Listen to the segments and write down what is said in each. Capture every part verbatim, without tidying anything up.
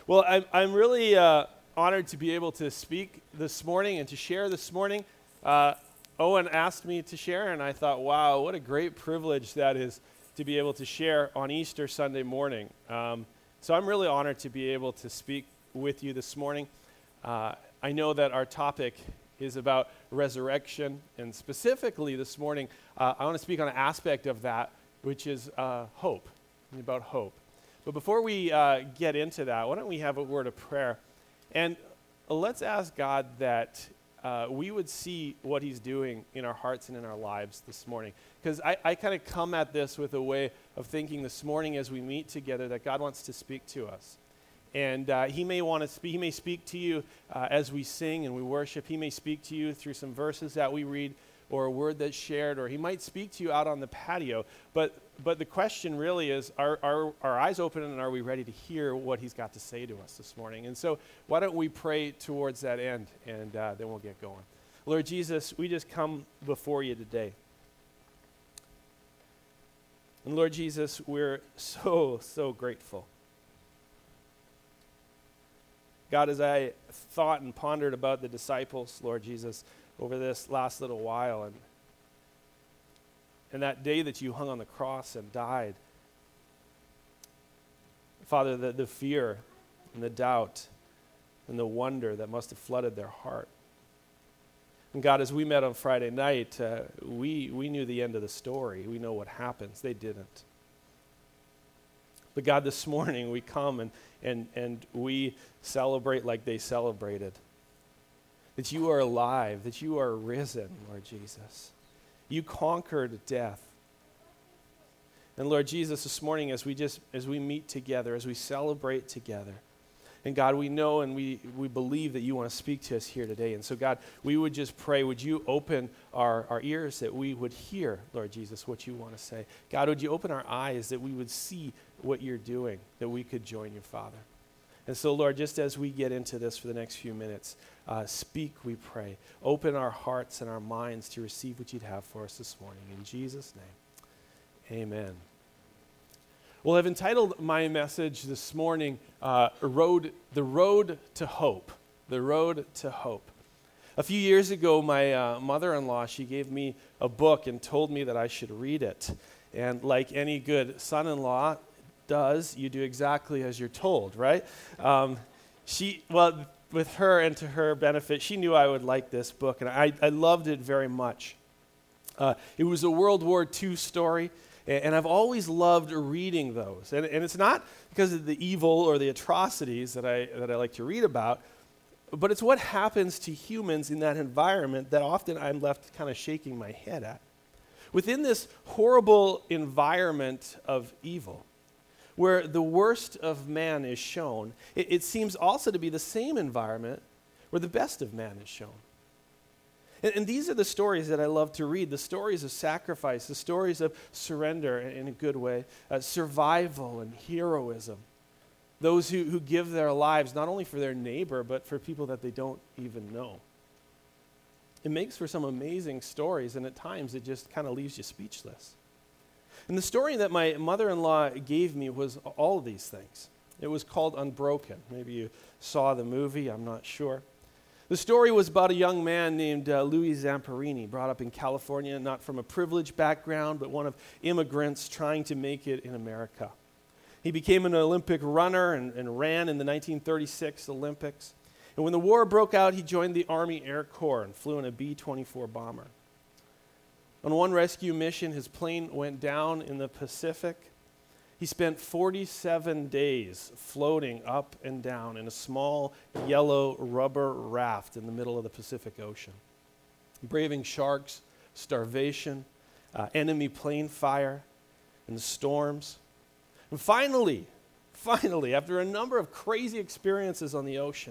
Well, I'm, I'm really uh, honored to be able to speak this morning and to share this morning. Uh, Owen asked me to share, and I thought, wow, what a great privilege that is to be able to share on Easter Sunday morning. Um, so I'm really honored to be able to speak with you this morning. Uh, I know that our topic is about resurrection, and specifically this morning, uh, I want to speak on an aspect of that, which is uh, hope, about hope. But before we uh, get into that, why don't we have a word of prayer? And let's ask God that uh, we would see what he's doing in our hearts and in our lives this morning. Because I, I kind of come at this with a way of thinking this morning as we meet together that God wants to speak to us. And uh, he may want to speak, he may speak to you uh, as we sing and we worship. He may speak to you through some verses that we read or a word that's shared, or he might speak to you out on the patio. But but the question really is, are, are our eyes open and are we ready to hear what he's got to say to us this morning? And so why don't we pray towards that end, and uh, then we'll get going. Lord Jesus, we just come before you today. And Lord Jesus, we're so, so grateful. God, as I thought and pondered about the disciples, Lord Jesus, over this last little while, and and that day that you hung on the cross and died, Father, the, the fear and the doubt and the wonder that must have flooded their heart. And God, as we met on Friday night, uh, we, we knew the end of the story. We know what happens. They didn't. But God, this morning we come and, and, and we celebrate like they celebrated. That you are alive, that you are risen, Lord Jesus. You conquered death. And Lord Jesus, this morning as we just as we meet together, as we celebrate together, and God, we know and we, we believe that you want to speak to us here today. And so God, we would just pray, would you open our, our ears that we would hear, Lord Jesus, what you want to say. God, would you open our eyes that we would see what you're doing, that we could join you, Father. And so, Lord, just as we get into this for the next few minutes, uh, speak, we pray. Open our hearts and our minds to receive what you'd have for us this morning. In Jesus' name, amen. Well, I've entitled my message this morning, uh, Road, The Road to Hope. The Road to Hope. A few years ago, my uh, mother-in-law, she gave me a book and told me that I should read it. And like any good son-in-law does, you do exactly as you're told, right? Um, she, well, with her and to her benefit, she knew I would like this book, and I, I loved it very much. Uh, it was a World War Two story, and, and I've always loved reading those. And, and it's not because of the evil or the atrocities that I that I like to read about, but it's what happens to humans in that environment that often I'm left kind of shaking my head at. Within this horrible environment of evil, where the worst of man is shown, it, it seems also to be the same environment where the best of man is shown. And, and these are the stories that I love to read, the stories of sacrifice, the stories of surrender in, in a good way, uh, survival and heroism. Those who, who give their lives not only for their neighbor, but for people that they don't even know. It makes for some amazing stories, and at times it just kind of leaves you speechless. And the story that my mother-in-law gave me was all of these things. It was called Unbroken. Maybe you saw the movie, I'm not sure. The story was about a young man named uh, Louis Zamperini, brought up in California, not from a privileged background, but one of immigrants trying to make it in America. He became an Olympic runner and, and ran in the nineteen thirty-six Olympics. And when the war broke out, he joined the Army Air Corps and flew in a B twenty-four bomber. On one rescue mission, his plane went down in the Pacific. He spent forty-seven days floating up and down in a small yellow rubber raft in the middle of the Pacific Ocean, braving sharks, starvation, uh, enemy plane fire, and the storms. And finally, finally, after a number of crazy experiences on the ocean,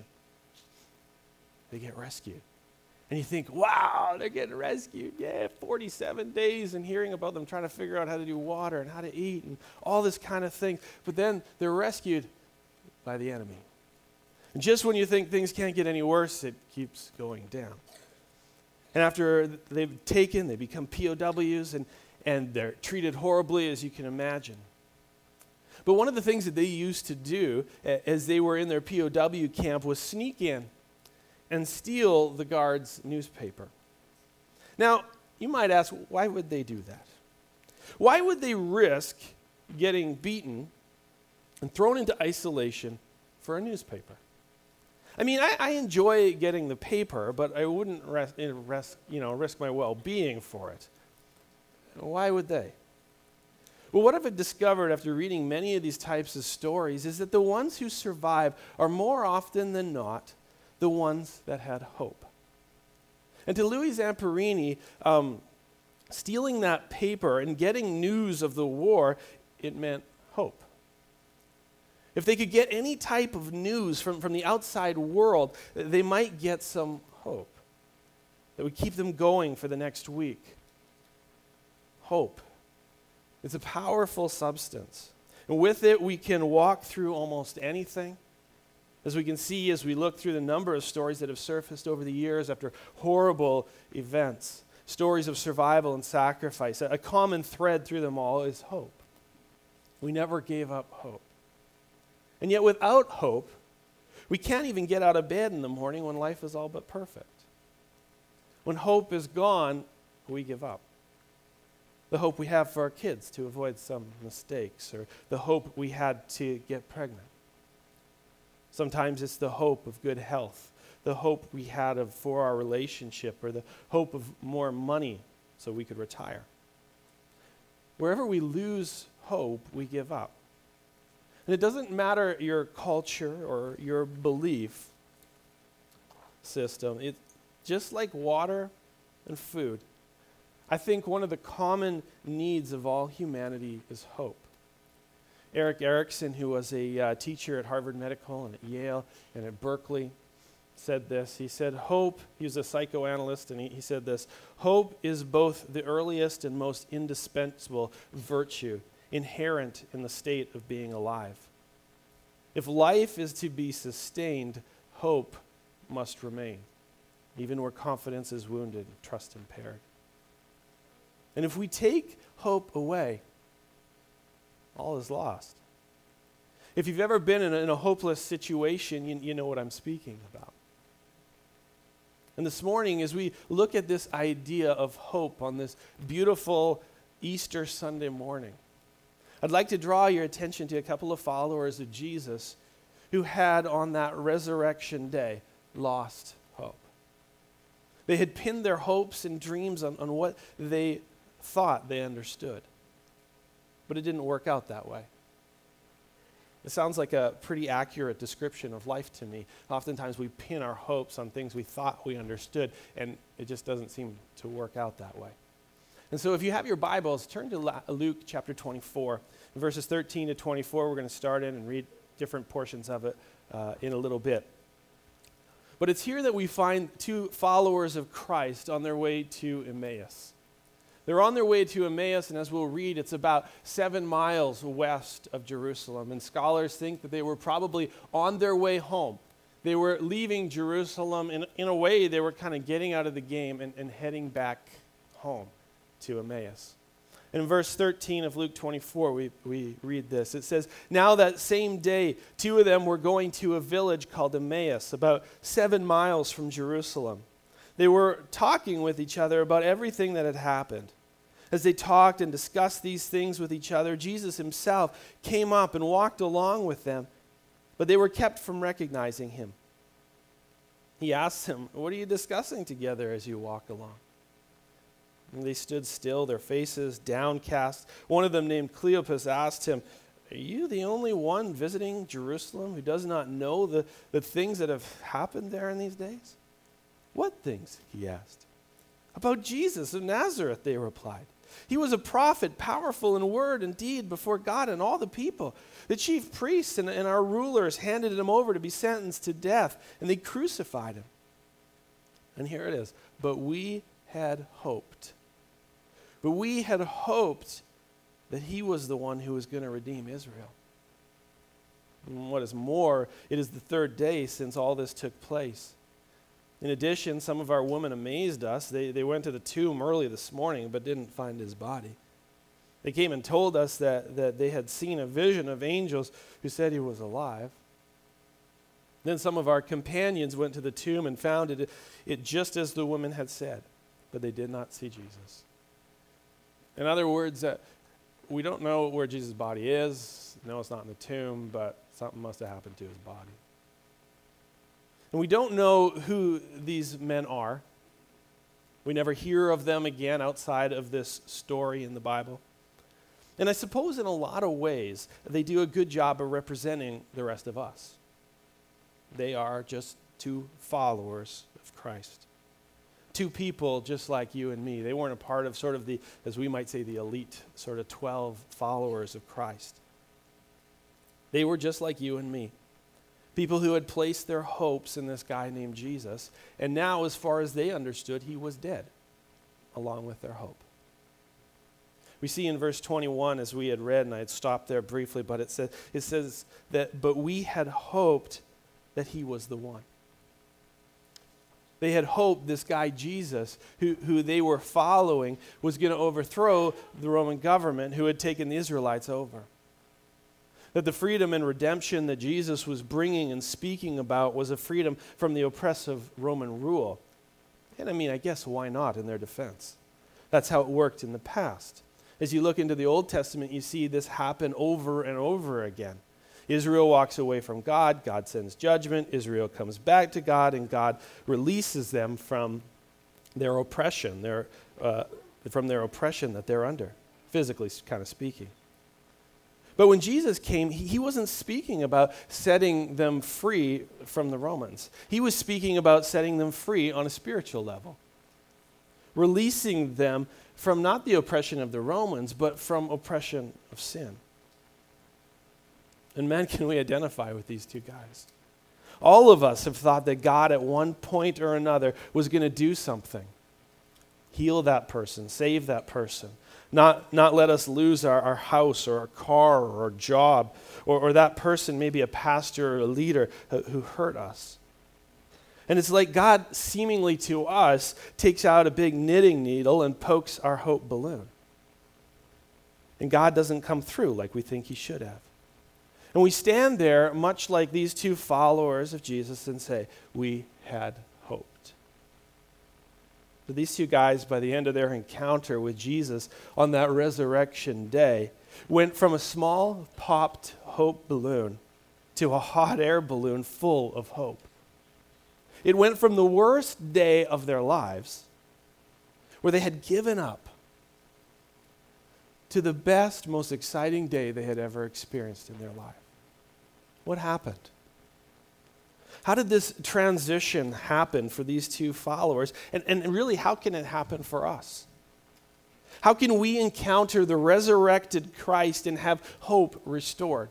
they get rescued. And you think, wow, they're getting rescued. Yeah, forty-seven days and hearing about them trying to figure out how to do water and how to eat and all this kind of thing. But then they're rescued by the enemy. And just when you think things can't get any worse, it keeps going down. And after they've taken, they become P O Ws and, and they're treated horribly, as you can imagine. But one of the things that they used to do a- as they were in their P O W camp was sneak in and steal the guards' newspaper. Now, you might ask, why would they do that? Why would they risk getting beaten and thrown into isolation for a newspaper? I mean, I, I enjoy getting the paper, but I wouldn't res- res- you know, risk my well-being for it. Why would they? Well, what I've discovered after reading many of these types of stories is that the ones who survive are more often than not the ones that had hope. And to Louis Zamperini, um, stealing that paper and getting news of the war, it meant hope. If they could get any type of news from, from the outside world, they might get some hope that would keep them going for the next week. Hope. It's a powerful substance. And with it, we can walk through almost anything. As we can see as we look through the number of stories that have surfaced over the years after horrible events, stories of survival and sacrifice, a common thread through them all is hope. We never gave up hope. And yet without hope, we can't even get out of bed in the morning when life is all but perfect. When hope is gone, we give up. The hope we have for our kids to avoid some mistakes, or the hope we had to get pregnant. Sometimes it's the hope of good health, the hope we had of for our relationship, or the hope of more money so we could retire. Wherever we lose hope, we give up. And it doesn't matter your culture or your belief system. It's just like water and food. I think one of the common needs of all humanity is hope. Eric Erickson, who was a uh, teacher at Harvard Medical and at Yale and at Berkeley, said this. He said, hope, he was a psychoanalyst, and he, he said this, hope is both the earliest and most indispensable virtue inherent in the state of being alive. If life is to be sustained, hope must remain, even where confidence is wounded and trust impaired. And if we take hope away, all is lost. If you've ever been in a, in a hopeless situation, you, you know what I'm speaking about. And this morning, as we look at this idea of hope on this beautiful Easter Sunday morning, I'd like to draw your attention to a couple of followers of Jesus who had on that resurrection day lost hope. They had pinned their hopes and dreams on, on what they thought they understood. But it didn't work out that way. It sounds like a pretty accurate description of life to me. Oftentimes we pin our hopes on things we thought we understood, and it just doesn't seem to work out that way. And so if you have your Bibles, turn to Luke chapter twenty-four, verses thirteen to twenty-four. We're going to start in and read different portions of it uh, in a little bit. But it's here that we find two followers of Christ on their way to Emmaus. They're on their way to Emmaus, and as we'll read, it's about seven miles west of Jerusalem. And scholars think that they were probably on their way home. They were leaving Jerusalem. In, in a way, they were kind of getting out of the game and, and heading back home to Emmaus. In verse thirteen of Luke twenty-four, we, we read this. It says, "Now that same day, two of them were going to a village called Emmaus, about seven miles from Jerusalem. They were talking with each other about everything that had happened. As they talked and discussed these things with each other, Jesus himself came up and walked along with them, but they were kept from recognizing him. He asked them, 'What are you discussing together as you walk along?' And they stood still, their faces downcast. One of them, named Cleopas, asked him, 'Are you the only one visiting Jerusalem who does not know the, the things that have happened there in these days?' 'What things?' he asked. 'About Jesus of Nazareth,' they replied. 'He was a prophet, powerful in word and deed before God and all the people. The chief priests and, and our rulers handed him over to be sentenced to death, and they crucified him.' And here it is. 'But we had hoped. But we had hoped that he was the one who was going to redeem Israel.' And what is more, it is the third day since all this took place. In addition, some of our women amazed us. They, they went to the tomb early this morning but didn't find his body. They came and told us that, that they had seen a vision of angels who said he was alive. Then some of our companions went to the tomb and found it, it just as the woman had said, but they did not see Jesus. In other words, uh, we don't know where Jesus' body is. No, it's not in the tomb, but something must have happened to his body. And we don't know who these men are. We never hear of them again outside of this story in the Bible. And I suppose in a lot of ways, they do a good job of representing the rest of us. They are just two followers of Christ. Two people just like you and me. They weren't a part of sort of the, as we might say, the elite sort of twelve followers of Christ. They were just like you and me. People who had placed their hopes in this guy named Jesus. And now, as far as they understood, he was dead, along with their hope. We see in verse twenty-one, as we had read, and I had stopped there briefly, but it says, it says that, but we had hoped that he was the one. They had hoped this guy Jesus, who, who they were following, was going to overthrow the Roman government who had taken the Israelites over. That the freedom and redemption that Jesus was bringing and speaking about was a freedom from the oppressive Roman rule. And I mean, I guess why not in their defense? That's how it worked in the past. As you look into the Old Testament, you see this happen over and over again. Israel walks away from God, God sends judgment, Israel comes back to God, and God releases them from their oppression, their, uh, from their oppression that they're under, physically kind of speaking. But when Jesus came, he wasn't speaking about setting them free from the Romans. He was speaking about setting them free on a spiritual level, releasing them from not the oppression of the Romans, but from oppression of sin. And man, can we identify with these two guys? All of us have thought that God at one point or another was going to do something. Heal that person, save that person. Not, not let us lose our, our house or our car or our job, or, or that person, maybe a pastor or a leader who, who hurt us. And it's like God, seemingly to us, takes out a big knitting needle and pokes our hope balloon. And God doesn't come through like we think he should have. And we stand there, much like these two followers of Jesus, and say, we had hoped. But these two guys, by the end of their encounter with Jesus on that resurrection day, went from a small popped hope balloon to a hot air balloon full of hope. It went from the worst day of their lives, where they had given up, to the best, most exciting day they had ever experienced in their life. What happened? How did this transition happen for these two followers? And, and really, how can it happen for us? How can we encounter the resurrected Christ and have hope restored?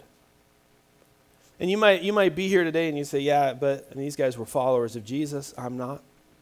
And you might you might be here today and you say, yeah, but and these guys were followers of Jesus. I'm not.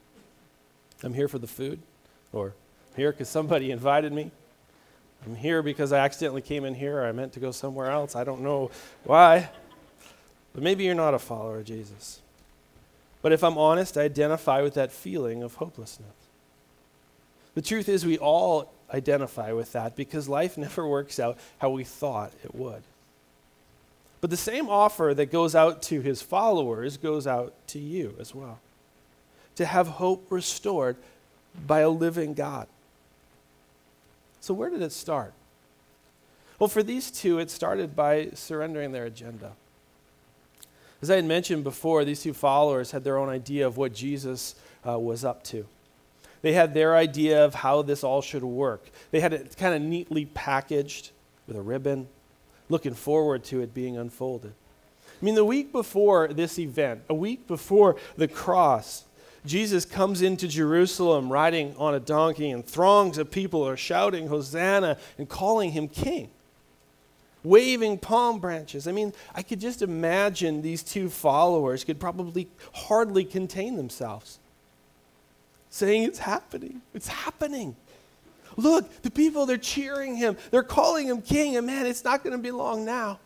I'm here for the food. Or I'm here because somebody invited me. I'm here because I accidentally came in here, or I meant to go somewhere else. I don't know why. But maybe you're not a follower of Jesus. But if I'm honest, I identify with that feeling of hopelessness. The truth is, we all identify with that because life never works out how we thought it would. But the same offer that goes out to his followers goes out to you as well. To have hope restored by a living God. So where did it start? Well, for these two, it started by surrendering their agenda. As I had mentioned before, these two followers had their own idea of what Jesus uh, was up to. They had their idea of how this all should work. They had it kind of neatly packaged with a ribbon, looking forward to it being unfolded. I mean, the week before this event, a week before the cross, Jesus comes into Jerusalem riding on a donkey, and throngs of people are shouting Hosanna and calling him king, waving palm branches. I mean, I could just imagine these two followers could probably hardly contain themselves, saying, it's happening, it's happening. Look, the people, they're cheering him. They're calling him king, and man, it's not going to be long now.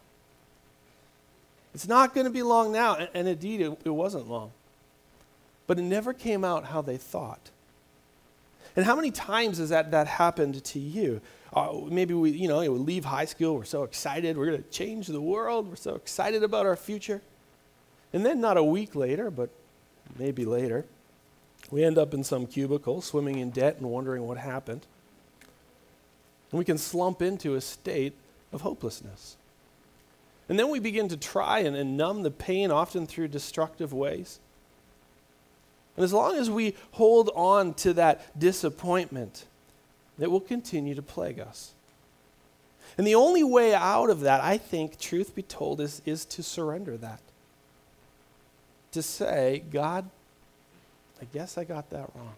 It's not going to be long now. And, and indeed, it, it wasn't long. But it never came out how they thought. And how many times has that, that happened to you? Uh, maybe we, you know, we leave high school, we're so excited, we're going to change the world, we're so excited about our future. And then not a week later, but maybe later, we end up in some cubicle, swimming in debt and wondering what happened. And we can slump into a state of hopelessness. And then we begin to try and, and numb the pain, often through destructive ways. And as long as we hold on to that disappointment, it will continue to plague us. And the only way out of that, I think, truth be told, is, is to surrender that. To say, God, I guess I got that wrong.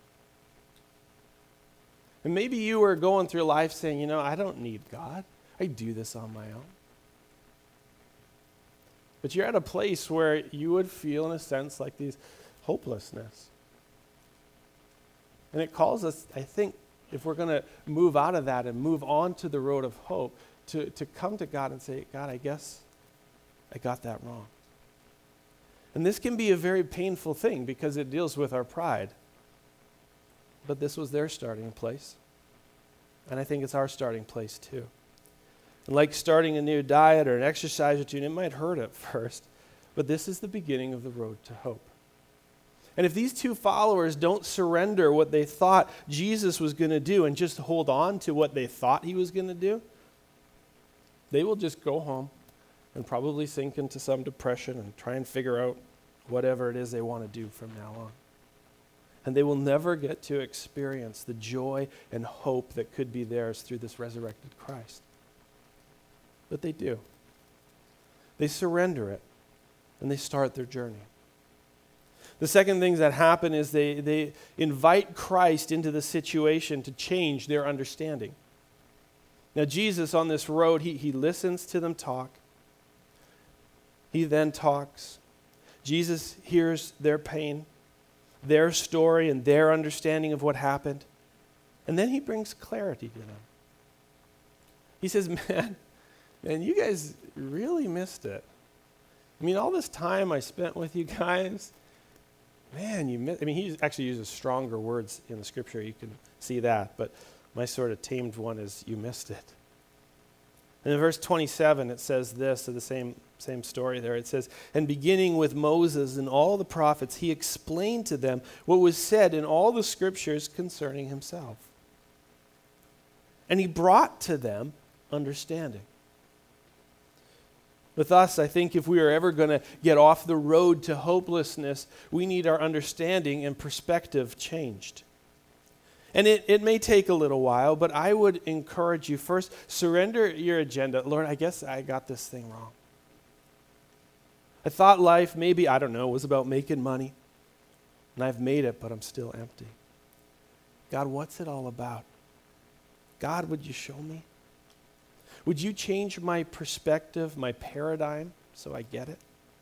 And maybe you were going through life saying, you know, I don't need God. I do this on my own. But you're at a place where you would feel, in a sense, like these hopelessness. And it calls us, I think, if we're going to move out of that and move on to the road of hope, to, to come to God and say, God, I guess I got that wrong. And this can be a very painful thing because it deals with our pride. But this was their starting place. And I think it's our starting place too. And like starting a new diet or an exercise routine, it might hurt at first, but this is the beginning of the road to hope. And if these two followers don't surrender what they thought Jesus was going to do and just hold on to what they thought he was going to do, they will just go home and probably sink into some depression and try and figure out whatever it is they want to do from now on. And they will never get to experience the joy and hope that could be theirs through this resurrected Christ. But they do. They surrender it, and they start their journey. The second thing that happen is they, they invite Christ into the situation to change their understanding. Now, Jesus on this road, he, he listens to them talk. He then talks. Jesus hears their pain, their story, and their understanding of what happened. And then he brings clarity to them. He says, man, man, you guys really missed it. I mean, all this time I spent with you guys, man, you missed. I mean, he actually uses stronger words in the scripture. You can see that. But my sort of tamed one is, you missed it. And in verse twenty-seven, it says this, of the same, same story there. It says, and beginning with Moses and all the prophets, he explained to them what was said in all the scriptures concerning himself. And he brought to them understanding. With us, I think if we are ever going to get off the road to hopelessness, we need our understanding and perspective changed. And it, it may take a little while, but I would encourage you first, surrender your agenda. Lord, I guess I got this thing wrong. I thought life, maybe, I don't know, was about making money. And I've made it, but I'm still empty. God, what's it all about? God, would you show me? Would you change my perspective, my paradigm, so I get it?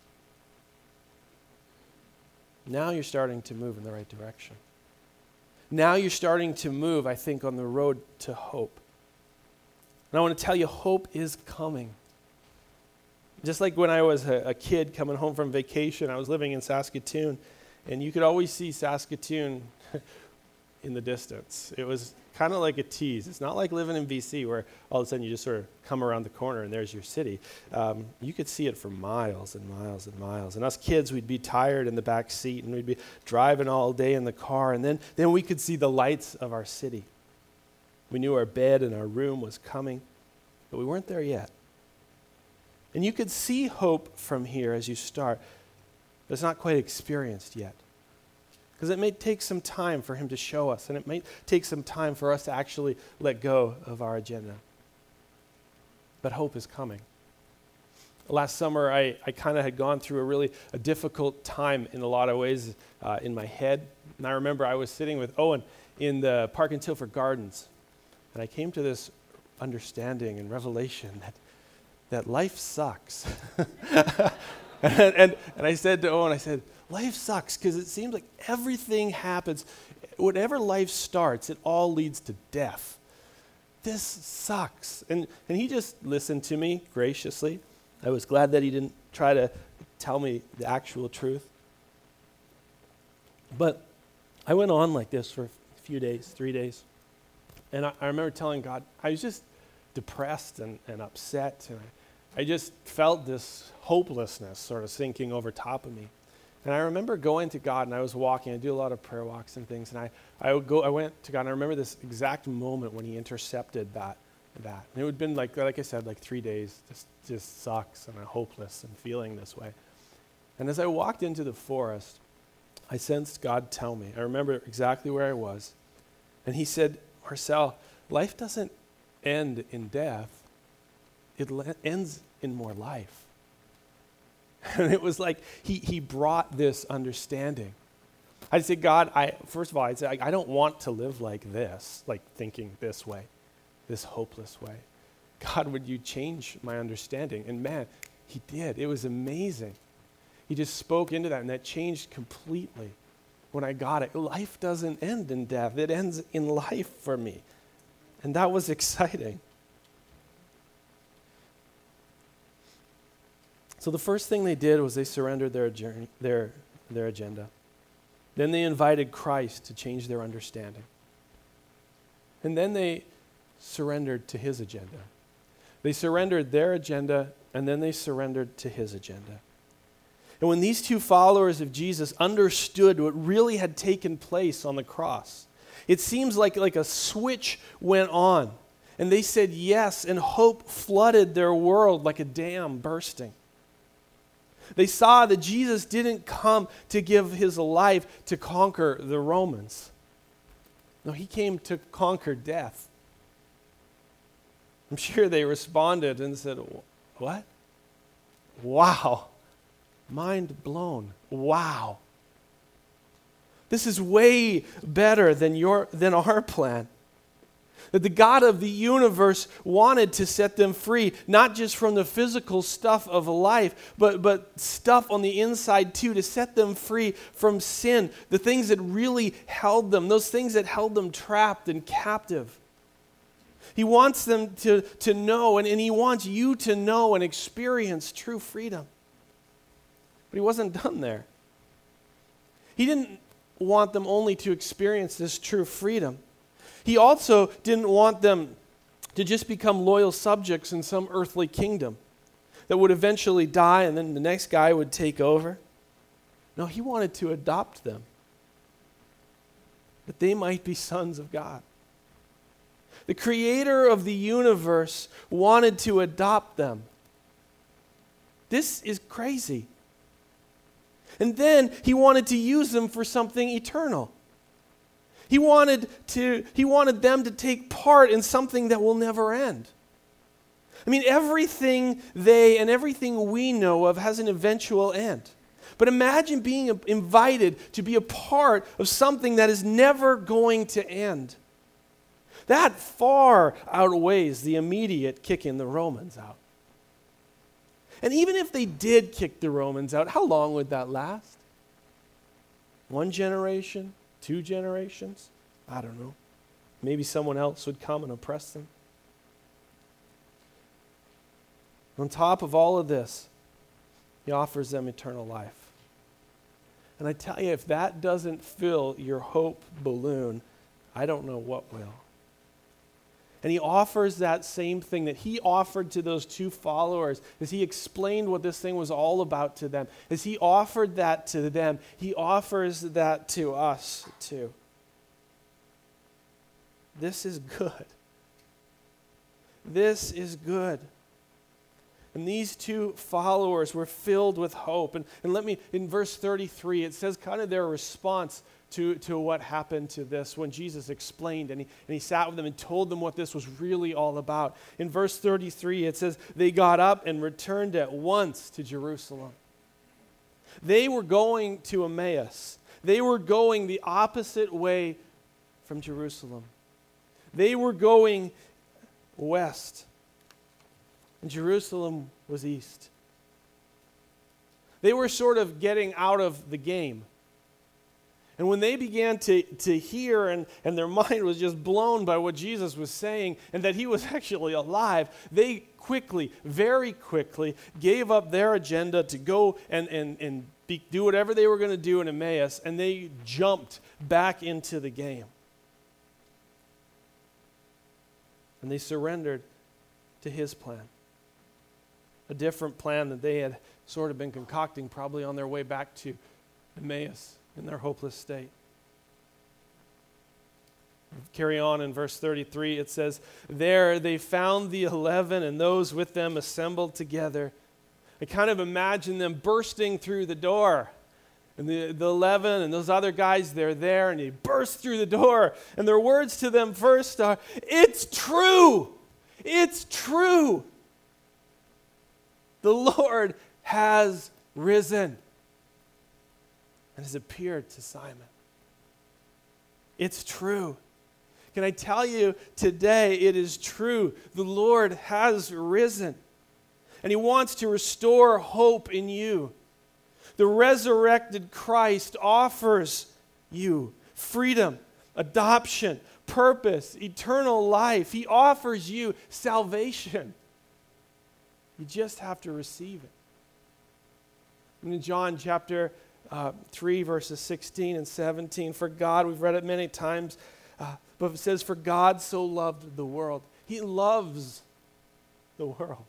Now you're starting to move in the right direction. Now you're starting to move, I think, on the road to hope. And I want to tell you, hope is coming. Just like when I was a, a kid coming home from vacation, I was living in Saskatoon, and you could always see Saskatoon in the distance. It was kind of like a tease. It's not like living in B C where all of a sudden you just sort of come around the corner and there's your city. Um, you could see it for miles and miles and miles. And us kids, we'd be tired in the back seat and we'd be driving all day in the car, and then, then we could see the lights of our city. We knew our bed and our room was coming, but we weren't there yet. And you could see hope from here as you start, but it's not quite experienced yet. Because it may take some time for him to show us, and it may take some time for us to actually let go of our agenda. But hope is coming. Last summer, I, I kind of had gone through a really a difficult time in a lot of ways uh, in my head. And I remember I was sitting with Owen in the Park and Tilford Gardens, and I came to this understanding and revelation that, that life sucks. and, and, and I said to Owen, I said, life sucks because it seems like everything happens. Whatever life starts, it all leads to death. This sucks. And and he just listened to me graciously. I was glad that he didn't try to tell me the actual truth. But I went on like this for a few days, three days. And I, I remember telling God, I was just depressed and, and upset. And I, I just felt this hopelessness sort of sinking over top of me. And I remember going to God, and I was walking. I do a lot of prayer walks and things. And I, I would go. I went to God, and I remember this exact moment when he intercepted that. that. And it would have been, like, like I said, like three days. Just, just sucks, and I'm hopeless and feeling this way. And as I walked into the forest, I sensed God tell me. I remember exactly where I was. And he said, Marcel, life doesn't end in death. It le- ends in more life. And it was like he he brought this understanding. I'd say, God, I first of all, I'd say, I, I don't want to live like this, like thinking this way, this hopeless way. God, would you change my understanding? And man, he did. It was amazing. He just spoke into that, and that changed completely when I got it. Life doesn't end in death. It ends in life for me. And that was exciting. So the first thing they did was they surrendered their journey, their, their agenda. Then they invited Christ to change their understanding. And then they surrendered to his agenda. They surrendered their agenda, and then they surrendered to his agenda. And when these two followers of Jesus understood what really had taken place on the cross, it seems like, like a switch went on. And they said yes, and hope flooded their world like a dam bursting. They saw that Jesus didn't come to give his life to conquer the Romans. No, he came to conquer death. I'm sure they responded and said, what? Wow. Mind blown. Wow. This is way better than your than our plan. That the God of the universe wanted to set them free, not just from the physical stuff of life, but, but stuff on the inside too, to set them free from sin, the things that really held them, those things that held them trapped and captive. He wants them to, to know, and, and he wants you to know and experience true freedom. But he wasn't done there. He didn't want them only to experience this true freedom. He also didn't want them to just become loyal subjects in some earthly kingdom that would eventually die and then the next guy would take over. No, he wanted to adopt them, that they might be sons of God. The creator of the universe wanted to adopt them. This is crazy. And then he wanted to use them for something eternal. He wanted to, he wanted them to take part in something that will never end. I mean, everything they and everything we know of has an eventual end. But imagine being invited to be a part of something that is never going to end. That far outweighs the immediate kicking the Romans out. And even if they did kick the Romans out, how long would that last? One generation? Two generations? I don't know. Maybe someone else would come and oppress them. On top of all of this, he offers them eternal life. And I tell you, if that doesn't fill your hope balloon, I don't know what will. And he offers that same thing that he offered to those two followers as he explained what this thing was all about to them. As he offered that to them, he offers that to us too. This is good. This is good. And these two followers were filled with hope. And, and let me, in verse thirty-three, it says kind of their response to, to what happened to this when Jesus explained and he, and he sat with them and told them what this was really all about. In verse thirty-three, it says, they got up and returned at once to Jerusalem. They were going to Emmaus. They were going the opposite way from Jerusalem. They were going west. And Jerusalem was east. They were sort of getting out of the game. And when they began to, to hear and, and their mind was just blown by what Jesus was saying and that he was actually alive, they quickly, very quickly, gave up their agenda to go and, and, and be, do whatever they were going to do in Emmaus, and they jumped back into the game. And they surrendered to his plan. A different plan that they had sort of been concocting probably on their way back to Emmaus in their hopeless state. Carry on in verse thirty-three, it says, there they found the eleven and those with them assembled together. I kind of imagine them bursting through the door. And the, the eleven and those other guys, they're there, and they burst through the door. And their words to them first are, it's true! It's true! The Lord has risen and has appeared to Simon. It's true. Can I tell you today, it is true. The Lord has risen. And he wants to restore hope in you. The resurrected Christ offers you freedom, adoption, purpose, eternal life. He offers you salvation. You just have to receive it. In John chapter uh, three, verses sixteen and seventeen, for God, we've read it many times, uh, but it says, for God so loved the world. He loves the world.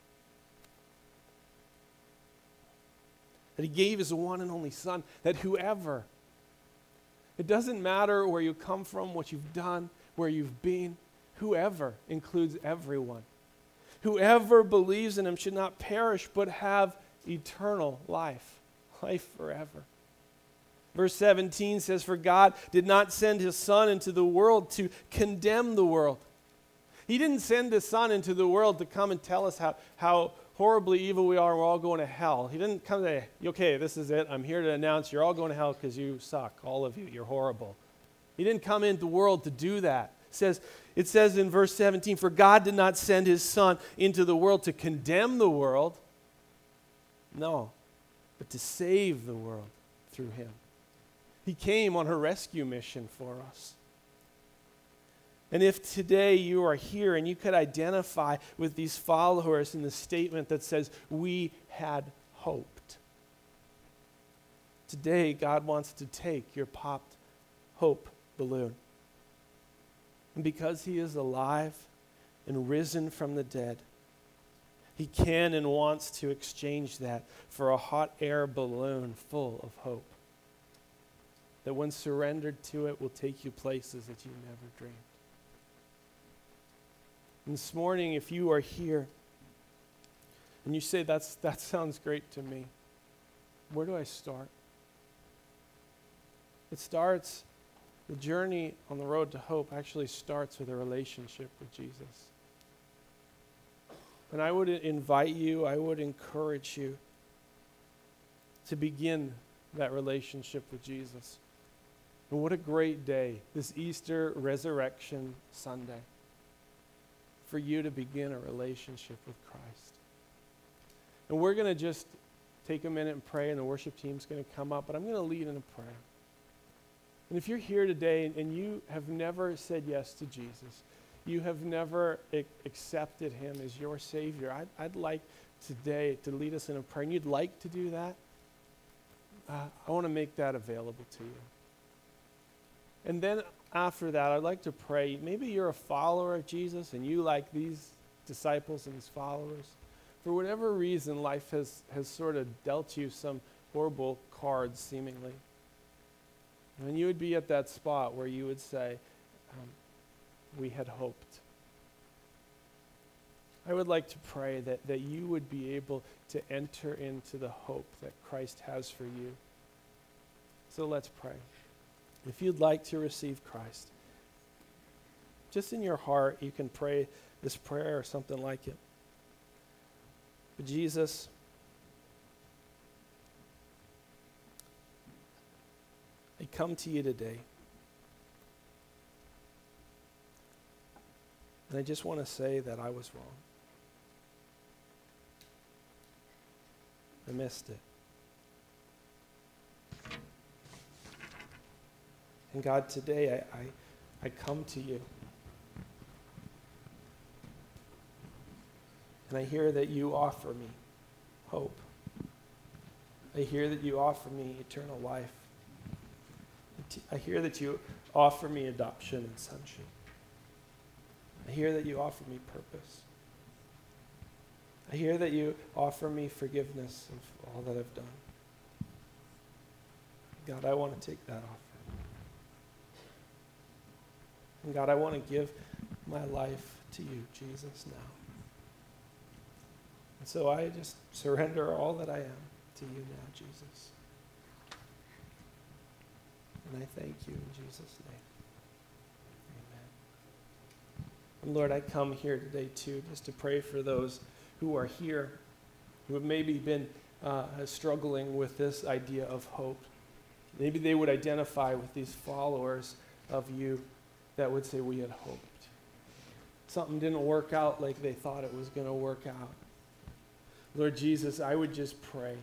That he gave his one and only Son, that whoever, it doesn't matter where you come from, what you've done, where you've been, whoever includes everyone. Whoever believes in him should not perish, but have eternal life, life forever. Verse seventeen says, for God did not send his Son into the world to condemn the world. He didn't send his Son into the world to come and tell us how, how horribly evil we are and we're all going to hell. He didn't come to say, okay, this is it. I'm here to announce you're all going to hell because you suck, all of you. You're horrible. He didn't come into the world to do that. It says, it says in verse seventeen, for God did not send his Son into the world to condemn the world. No, but to save the world through him. He came on a rescue mission for us. And if today you are here and you could identify with these followers in the statement that says, we had hoped. Today, God wants to take your popped hope balloon. And because he is alive and risen from the dead, he can and wants to exchange that for a hot air balloon full of hope. That when surrendered to it will take you places that you never dreamed. And this morning, if you are here and you say, That's, that sounds great to me, where do I start? It starts, the journey on the road to hope actually starts with a relationship with Jesus. And I would invite you, I would encourage you to begin that relationship with Jesus. And what a great day, this Easter Resurrection Sunday, for you to begin a relationship with Christ. And we're going to just take a minute and pray, and the worship team's going to come up, but I'm going to lead in a prayer. And if you're here today and, and you have never said yes to Jesus, you have never ac- accepted him as your Savior, I'd, I'd like today to lead us in a prayer. And you'd like to do that? Uh, I want to make that available to you. And then after that, I'd like to pray. Maybe you're a follower of Jesus and you, like these disciples and these followers, for whatever reason, life has, has sort of dealt you some horrible cards, seemingly. And you would be at that spot where you would say, um, we had hoped. I would like to pray that, that you would be able to enter into the hope that Christ has for you. So let's pray. If you'd like to receive Christ, just in your heart, you can pray this prayer or something like it. But Jesus, I come to you today. And I just want to say that I was wrong. I missed it. And God, today I, I, I come to you. And I hear that you offer me hope. I hear that you offer me eternal life. I hear that you offer me adoption and sonship. I hear that you offer me purpose. I hear that you offer me forgiveness of all that I've done. God, I want to take that offer. And God, I want to give my life to you, Jesus, now. And so I just surrender all that I am to you now, Jesus. And I thank you in Jesus' name. Amen. And Lord, I come here today too, just to pray for those who are here, who have maybe been uh, struggling with this idea of hope. Maybe they would identify with these followers of you that would say, we had hoped. Something didn't work out like they thought it was going to work out. Lord Jesus, I would just pray,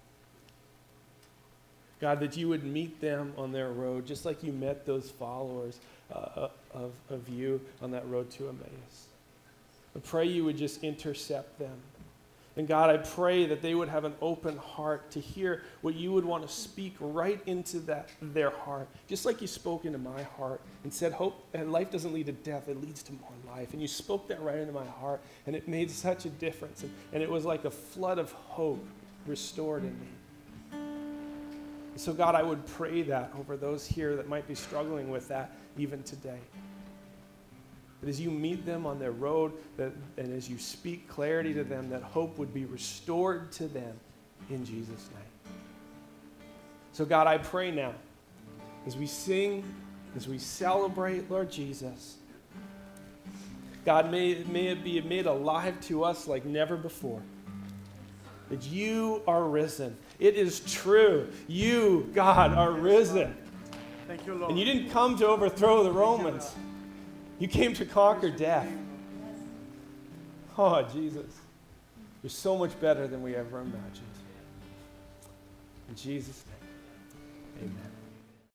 God, that you would meet them on their road, just like you met those followers uh, of, of you on that road to Emmaus. I pray you would just intercept them. And God, I pray that they would have an open heart to hear what you would want to speak right into that their heart, just like you spoke into my heart and said, hope and life doesn't lead to death, it leads to more life. And you spoke that right into my heart, and it made such a difference. And, and it was like a flood of hope restored in me. So God, I would pray that over those here that might be struggling with that even today. That as you meet them on their road, that, and as you speak clarity to them, that hope would be restored to them in Jesus' name. So God, I pray now, as we sing, as we celebrate, Lord Jesus, God, may, may it be made alive to us like never before. That you are risen. It is true. You, God, are risen. Thank you, Lord. And you didn't come to overthrow the Romans. You came to conquer death. Oh, Jesus. You're so much better than we ever imagined. In Jesus' name.